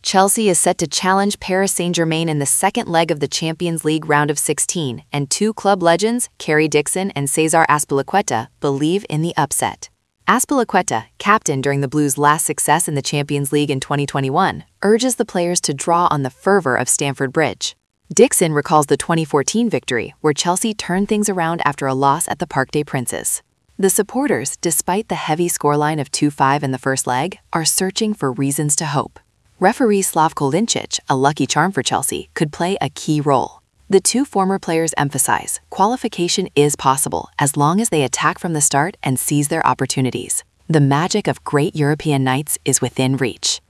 Chelsea is set to challenge Paris Saint-Germain in the second leg of the Champions League round of 16, and two club legends, Kerry Dixon and Cesar Azpilicueta, believe in the upset. Azpilicueta, captain during the Blues' last success in the Champions League in 2021, urges the players to draw on the fervor of Stamford Bridge. Dixon recalls the 2014 victory, where Chelsea turned things around after a loss at the Parc des Princes. The supporters, despite the heavy scoreline of 2-5 in the first leg, are searching for reasons to hope. Referee Slavko Lincic, a lucky charm for Chelsea, could play a key role. The two former players emphasize qualification is possible as long as they attack from the start and seize their opportunities. The magic of great European nights is within reach.